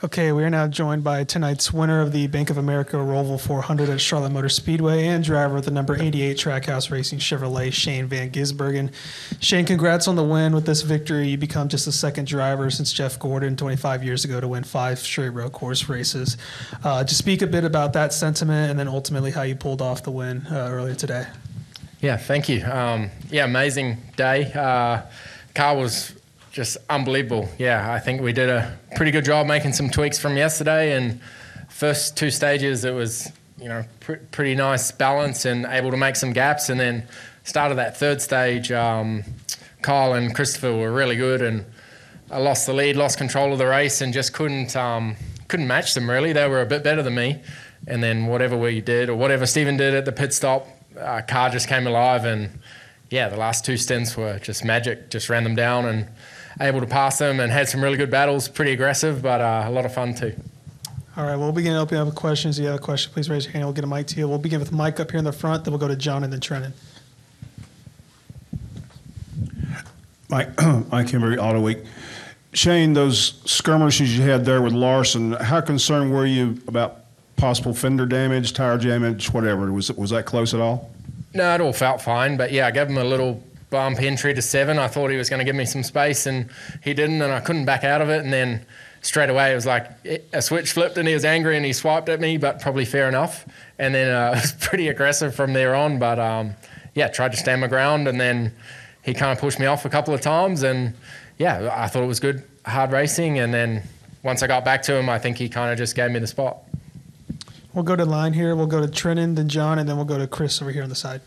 Okay, we are now joined by tonight's winner of the Bank of America Roval 400 at Charlotte Motor Speedway and driver of the number 88 Trackhouse Racing Chevrolet, Shane Van Gisbergen. Shane, congrats on the win. With this victory, you become just the second driver since Jeff Gordon 25 years ago to win 5 straight road course races. Just speak a bit about that sentiment and then ultimately how you pulled off the win earlier today. Yeah, thank you. Amazing day. Car was just unbelievable. Yeah, I think we did a pretty good job making some tweaks from yesterday, and first 2 stages it was, pretty nice balance and able to make some gaps, and then started that 3rd stage, Kyle and Christopher were really good, and I lost the lead, lost control of the race, and just couldn't match them really. They were a bit better than me, and then whatever we did or whatever Stephen did at the pit stop, car just came alive, and yeah, the last 2 stints were just magic. Just ran them down and able to pass them and had some really good battles, pretty aggressive, but a lot of fun too. All right, we'll begin opening up with questions. If you have a question, please raise your hand. We'll get a mic to you. We'll begin with Mike up here in the front, then we'll go to John and then Trenton. Mike Henry, Auto Week. Shane, those skirmishes you had there with Larson, how concerned were you about possible fender damage, tire damage, whatever? Was that close at all? No, it all felt fine, but yeah, I gave him a little bump entry to 7. I thought he was going to give me some space, and he didn't, and I couldn't back out of it. And then straight away it was like a switch flipped, and he was angry, and he swiped at me, but probably fair enough. And then it was pretty aggressive from there on, but tried to stand my ground, and then he kind of pushed me off a couple of times, and yeah, I thought it was good, hard racing. And then once I got back to him, I think he kind of just gave me the spot. We'll go to line here. We'll go to Trenton, then John, and then we'll go to Chris over here on the side.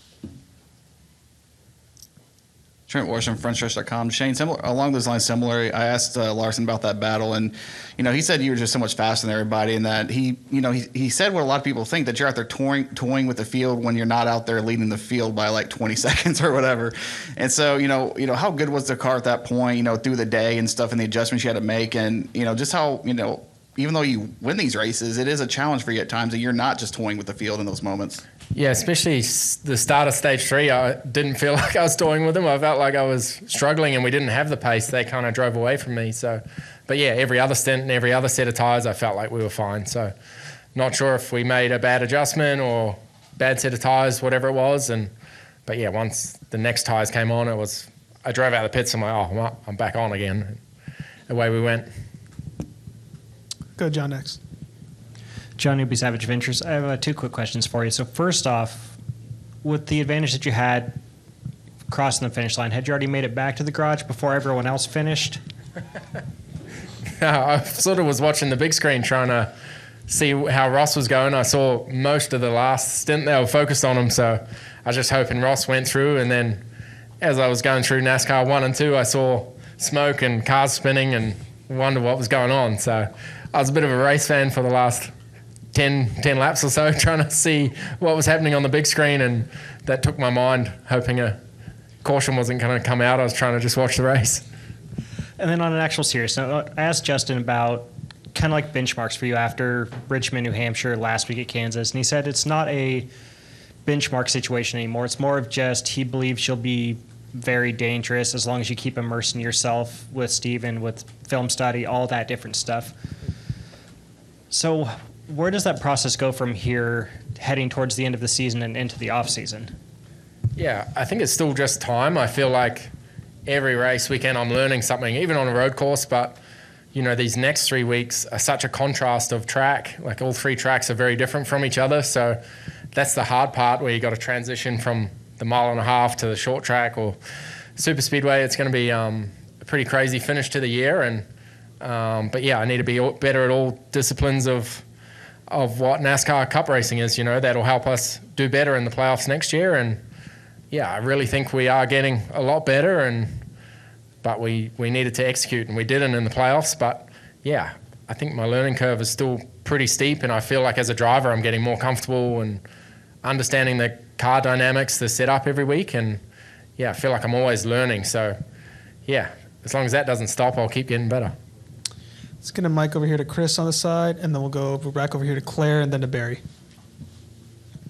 Trent Washington, FrontStretch.com. Shane, along those lines, similarly, I asked Larson about that battle, and he said you were just so much faster than everybody, and that he said what a lot of people think, that you're out there toying with the field when you're not out there leading the field by like 20 seconds or whatever. And so how good was the car at that point? Through the day and stuff, and the adjustments you had to make, and just how even though you win these races, it is a challenge for you at times, and you're not just toying with the field in those moments. Yeah, especially the start of stage 3, I didn't feel like I was toying with them. I felt like I was struggling, and we didn't have the pace. They kind of drove away from me. So, but yeah, every other stint and every other set of tyres, I felt like we were fine. So, not sure if we made a bad adjustment or bad set of tyres, whatever it was. But yeah, once the next tyres came on, I drove out of the pits. And I'm like, I'm back on again. Away we went. Go John next. John Newby, Savage Ventures. I have 2 quick questions for you. So first off, with the advantage that you had crossing the finish line, had you already made it back to the garage before everyone else finished? I sort of was watching the big screen trying to see how Ross was going. I saw most of the last stint they were focused on him, so I was just hoping Ross went through. And then as I was going through NASCAR 1 and 2, I saw smoke and cars spinning and wondered what was going on. So I was a bit of a race fan for the last 10 laps or so, trying to see what was happening on the big screen, and that took my mind, hoping a caution wasn't going to come out. I was trying to just watch the race. And then on an actual serious note, I asked Justin about kind of like benchmarks for you after Richmond, New Hampshire, last week at Kansas, and he said it's not a benchmark situation anymore. It's more of just he believes she'll be very dangerous as long as you keep immersing yourself with Steven, with film study, all that different stuff. So where does that process go from here, heading towards the end of the season and into the off season? Yeah, I think it's still just time. I feel like every race weekend I'm learning something, even on a road course, but these next 3 weeks are such a contrast of track. Like all 3 tracks are very different from each other. So that's the hard part, where you got to transition from the 1.5 miles to the short track or super speedway. It's going to be a pretty crazy finish to the year. But yeah, I need to be better at all disciplines of what NASCAR Cup racing is. That'll help us do better in the playoffs next year. And yeah, I really think we are getting a lot better, but we needed to execute, and we didn't in the playoffs. But yeah, I think my learning curve is still pretty steep, and I feel like as a driver I'm getting more comfortable and understanding the car dynamics, the setup every week. And yeah, I feel like I'm always learning. So yeah, as long as that doesn't stop, I'll keep getting better. Let's get a mic over here to Chris on the side, and then we'll go back over here to Claire and then to Barry.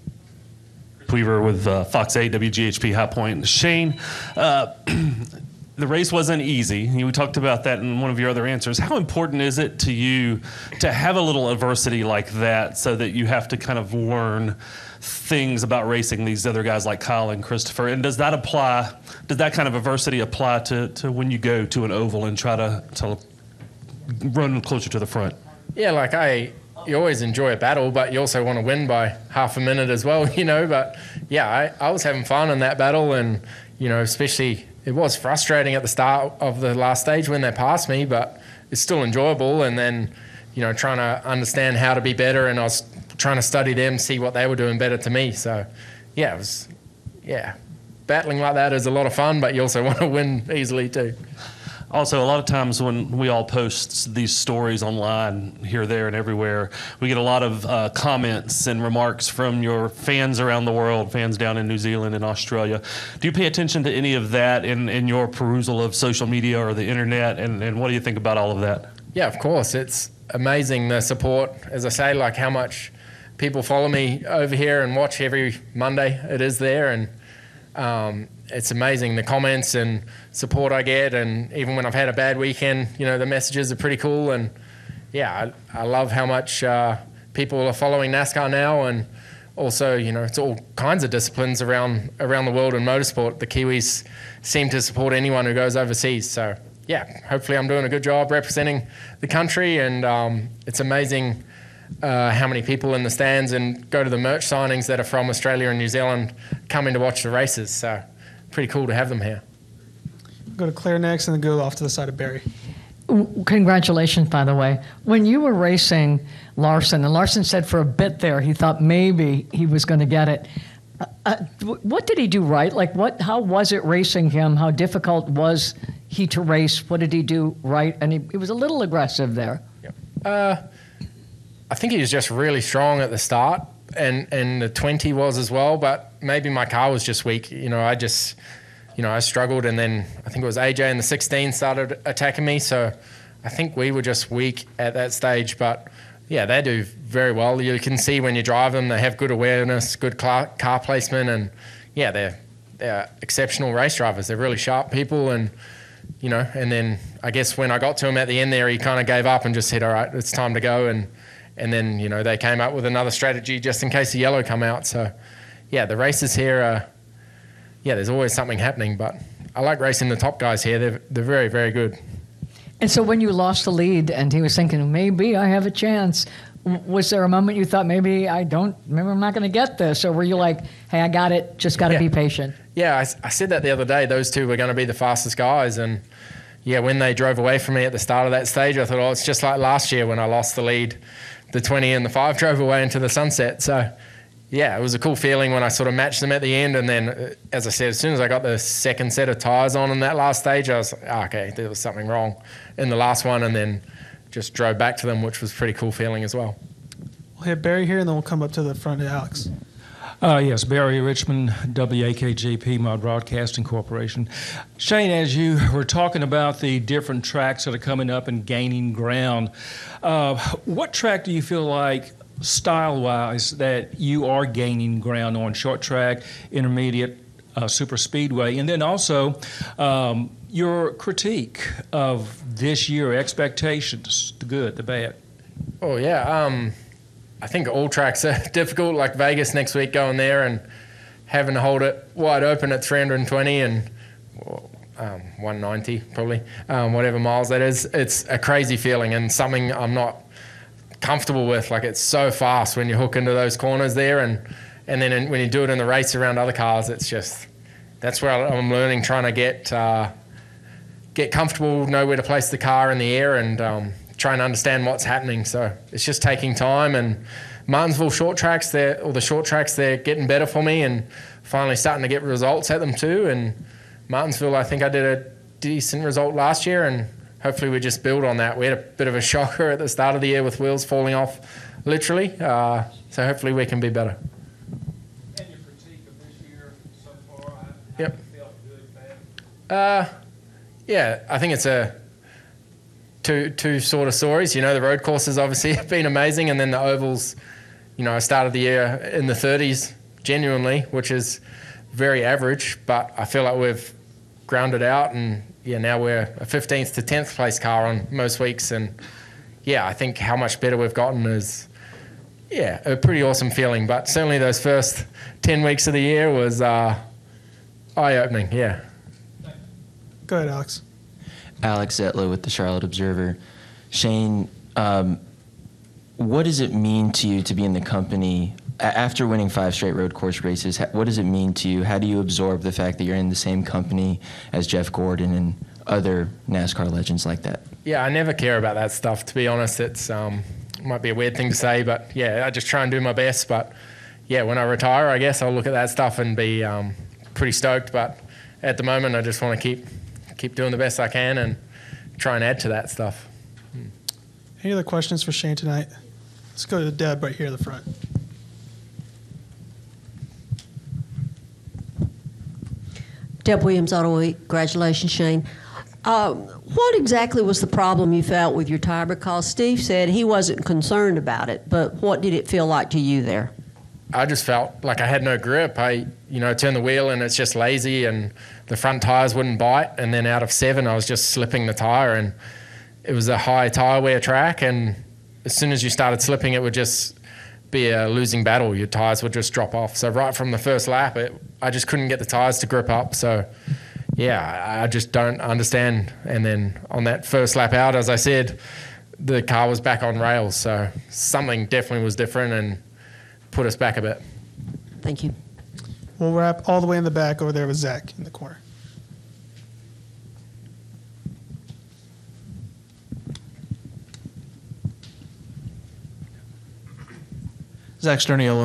Weaver with Fox 8 WGHP High Point. Shane, the race wasn't easy. You talked about that in one of your other answers. How important is it to you to have a little adversity like that so that you have to kind of learn things about racing these other guys like Kyle and Christopher? And does that kind of adversity apply to when you go to an oval and try to run closer to the front? Yeah, you always enjoy a battle, but you also want to win by half a minute as well, But yeah, I was having fun in that battle, and, especially it was frustrating at the start of the last stage when they passed me, but it's still enjoyable. And then, trying to understand how to be better, and I was trying to study them, see what they were doing better to me. So, battling like that is a lot of fun, but you also want to win easily too. Also, a lot of times when we all post these stories online here, there, and everywhere, we get a lot of comments and remarks from your fans around the world, fans down in New Zealand and Australia. Do you pay attention to any of that in your perusal of social media or the internet, and what do you think about all of that? Yeah, of course. It's amazing, the support. As I say, like how much people follow me over here and watch every Monday it is there, and it's amazing, the comments and support I get. And even when I've had a bad weekend, the messages are pretty cool. And I love how much people are following NASCAR now. And also, it's all kinds of disciplines around the world in motorsport. The Kiwis seem to support anyone who goes overseas. So hopefully I'm doing a good job representing the country. And it's amazing how many people in the stands and go to the merch signings that are from Australia and New Zealand coming to watch the races. So pretty cool to have them here. Go to Claire next, and then go off to the side of Barry. Congratulations, by the way. When you were racing Larson, and Larson said for a bit there he thought maybe he was going to get it. What did he do right? How was it racing him? How difficult was he to race? What did he do right? And he was a little aggressive there. I think he was just really strong at the start, and the 20 was as well, but maybe my car was just weak. I struggled, and then I think it was AJ in the 16 started attacking me, so I think we were just weak at that stage. But they do very well. You can see when you drive them, they have good awareness, good car placement, and they're exceptional race drivers. They're really sharp people, and and then I guess when I got to him at the end there, he kind of gave up and just said, all right, it's time to go. And then, they came up with another strategy just in case the yellow come out. So, the races here there's always something happening. But I like racing the top guys here. They're very, very good. And so when you lost the lead and he was thinking, maybe I have a chance, was there a moment you thought, maybe I'm not going to get this? Or were you like, hey, I got it, just got to be patient? Yeah, I said that the other day. Those two were going to be the fastest guys. And, when they drove away from me at the start of that stage, I thought, it's just like last year when I lost the lead. The 20 and the 5 drove away into the sunset. So, it was a cool feeling when I sort of matched them at the end. And then, as I said, as soon as I got the second set of tyres on in that last stage, I was like, okay, there was something wrong in the last one, and then just drove back to them, which was a pretty cool feeling as well. We'll hit Barry here, and then we'll come up to the front of Alex. Yes, Barry Richmond, WAKGP, My Broadcasting Corporation. Shane, as you were talking about the different tracks that are coming up and gaining ground, what track do you feel like, style-wise, that you are gaining ground on? Short track, intermediate, super speedway, and then also your critique of this year, expectations, the good, the bad. Oh, yeah. I think all tracks are difficult, like Vegas next week, going there and having to hold it wide open at 320 and 190 probably, whatever miles that is. It's a crazy feeling and something I'm not comfortable with. Like, it's so fast when you hook into those corners there, and then when you do it in the race around other cars, it's just, that's where I'm learning, trying to get comfortable, know where to place the car in the air, and try and understand what's happening. So it's just taking time. And Martinsville short tracks, they're getting better for me and finally starting to get results at them too. And Martinsville, I think I did a decent result last year, and hopefully we just build on that. We had a bit of a shocker at the start of the year with wheels falling off, literally. So hopefully we can be better. And your critique of this year so far, Yep. felt good, bad? I think it's two sort of stories. The road courses obviously have been amazing, and then the ovals, I started the year in the 30s genuinely, which is very average, but I feel like we've grounded out, and yeah, now we're a 15th to 10th place car on most weeks, and yeah, I think how much better we've gotten is, yeah, a pretty awesome feeling. But certainly those first 10 weeks of the year was eye-opening, yeah. Go ahead, Alex. Alex Zetlow with the Charlotte Observer. Shane, what does it mean to you to be in the company after winning 5 straight road course races? What does it mean to you? How do you absorb the fact that you're in the same company as Jeff Gordon and other NASCAR legends like that? Yeah, I never care about that stuff, to be honest. It's might be a weird thing to say, but yeah, I just try and do my best. But yeah, when I retire, I guess I'll look at that stuff and be pretty stoked. But at the moment, I just want to keep doing the best I can and try and add to that stuff. Any other questions for Shane tonight? Let's go to Deb right here at the front. Deb Williams, Auto Week. Congratulations, Shane. What exactly was the problem you felt with your tire? Because Steve said he wasn't concerned about it, but what did it feel like to you there? I just felt like I had no grip. I turned the wheel and it's just lazy, and the front tires wouldn't bite. And then out of 7, I was just slipping the tire, and it was a high tire wear track. And as soon as you started slipping, it would just be a losing battle. Your tires would just drop off. So right from the first lap, I just couldn't get the tires to grip up. So yeah, I just don't understand. And then on that first lap out, as I said, the car was back on rails. So something definitely was different and put us back a bit. Thank you. We'll wrap all the way in the back over there with Zach in the corner. Zach Sterniolo,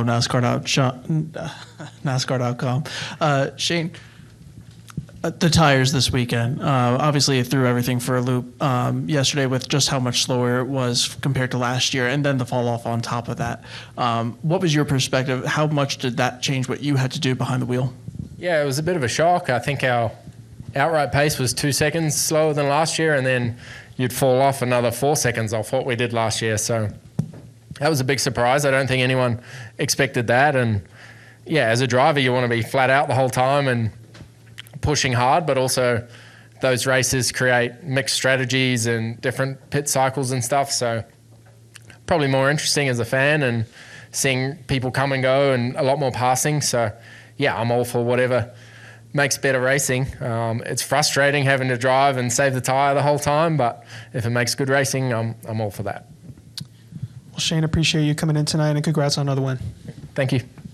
NASCAR.com. Shane, the tires this weekend, obviously it threw everything for a loop yesterday with just how much slower it was compared to last year, and then the fall off on top of that. What was your perspective? How much did that change what you had to do behind the wheel? Yeah, it was a bit of a shock. I think our outright pace was 2 seconds slower than last year, and then you'd fall off another 4 seconds off what we did last year. So that was a big surprise. I don't think anyone expected that. And yeah, as a driver, you want to be flat out the whole time and pushing hard, but also those races create mixed strategies and different pit cycles and stuff. So probably more interesting as a fan and seeing people come and go and a lot more passing. So yeah, I'm all for whatever makes better racing. It's frustrating having to drive and save the tire the whole time, but if it makes good racing, I'm all for that. Well, Shane, appreciate you coming in tonight, and congrats on another win. Thank you.